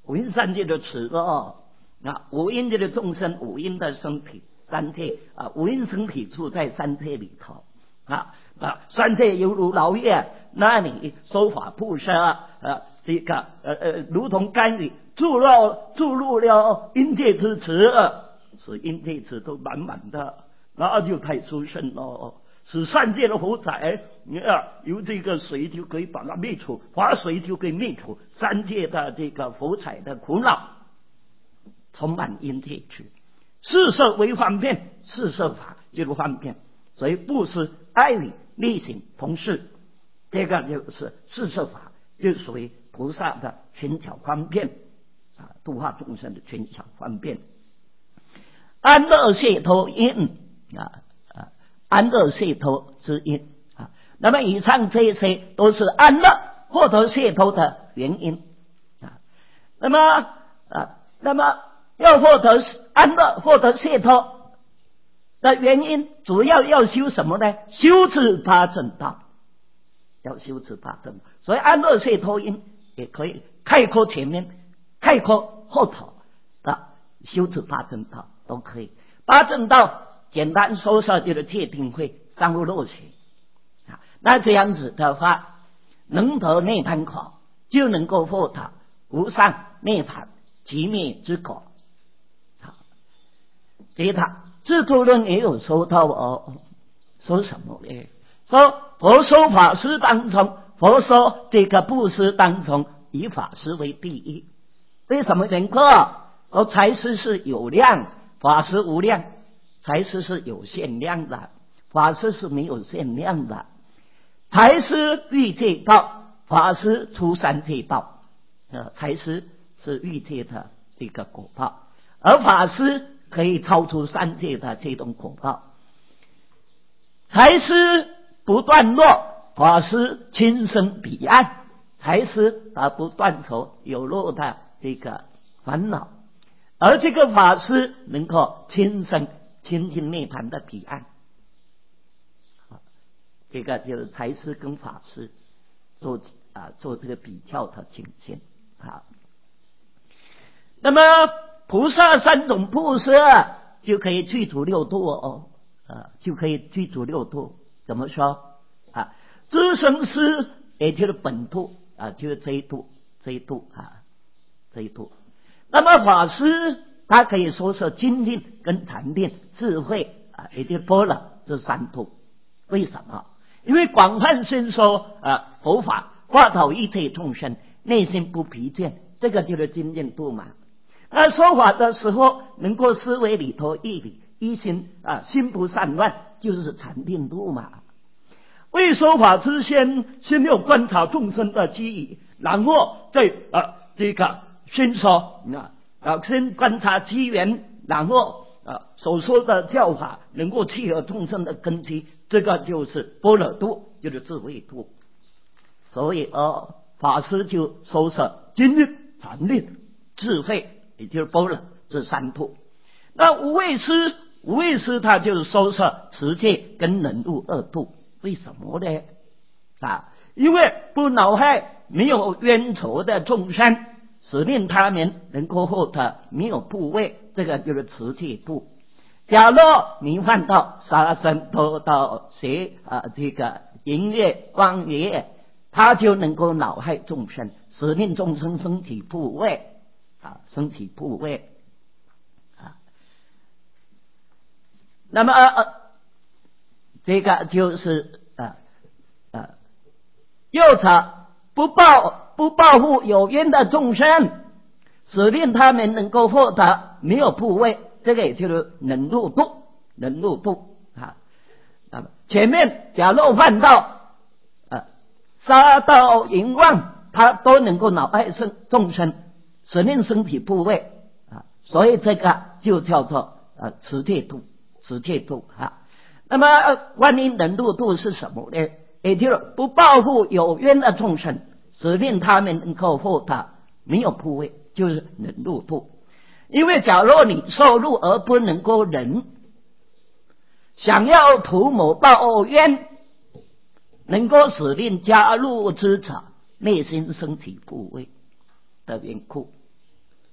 五阴三界的词五阴的众生，五阴的身体，三界五阴身体处在三界里头三界犹如牢狱，那里说法布施如同甘雨注入了阴界之词，使阴界词都满满的，那就太殊胜了。使三界的火灾由这个水就可以把它灭除，法水就可以灭除三界的这个火灾的苦恼，充满阴界去。四摄为方便，四摄法就是方便，所以布施、爱语、力行同事，这个就是四摄法，就属于菩萨的权巧方便度化众生的权巧方便。安乐解脱因安乐解脱之因那么以上这些都是安乐获得解脱的原因那么要获得安乐获得解脱的原因，主要要修什么呢？修持八正道，要修持八正道。所以安乐解脱因也可以概括前面，概括后头的修持八正道都可以。八正道简单说说就是戒定慧三无漏学那这样子的话，能得涅槃果，就能够获得无上涅槃寂灭之果。给他智度论也有说到说什么呢？说佛说法师当中，佛说这个布施当中，以法师为第一。为什么能够说财施是有量，法师无量？财施是有限量的，法师是没有限量的。财施欲界道，法师出三界道。财施是欲界的这个果报，而法师可以超出三界的这种果报。财施不断落，法师亲生彼岸。财施不断除有漏的这个烦恼，而这个法师能够亲生亲近涅槃的彼岸。这个就是财施跟法师做这个比较的情形那么菩萨三种布施就可以去除六度就可以去除六度。怎么说资生师也就是本度就是这一度这一度。那么法师他可以说是精进跟禅定智慧也就是般若这三度。为什么？因为广泛宣说佛法，化导一切众生，内心不疲倦，这个就是精进度嘛。那说法的时候能够思维里头义理，一心心不散乱，就是禅定度嘛。为说法之先要观察众生的机宜，然后再这个宣说先观察机缘，然后所说的教法能够契合众生的根基，这个就是般若度，就是智慧度。所以法师就说是精进禅定智慧，也就是般若这三度。那无畏师他就是说是持戒跟忍辱二度。为什么呢？因为不恼害没有冤仇的众生，使令他们能够获得没有部位，这个就是持戒度。假若你犯到杀生偷盗邪这个淫乐妄业，他就能够恼害众生，使令众生升起部位升起部位那么这个就是又不报复有冤的众生，使令他们能够获得没有部位，这个也就是忍辱度。前面假若犯到杀盗淫妄，他都能够恼害众生，使令身体部位所以这个就叫做持戒度。那么观音忍辱度是什么呢？也就是不报复有冤的众生，使令他们能够获得没有部位，就是忍辱度。因为假若你受辱而不能够忍，想要图谋报冤，能够使令加入之者内心升起部位的缘故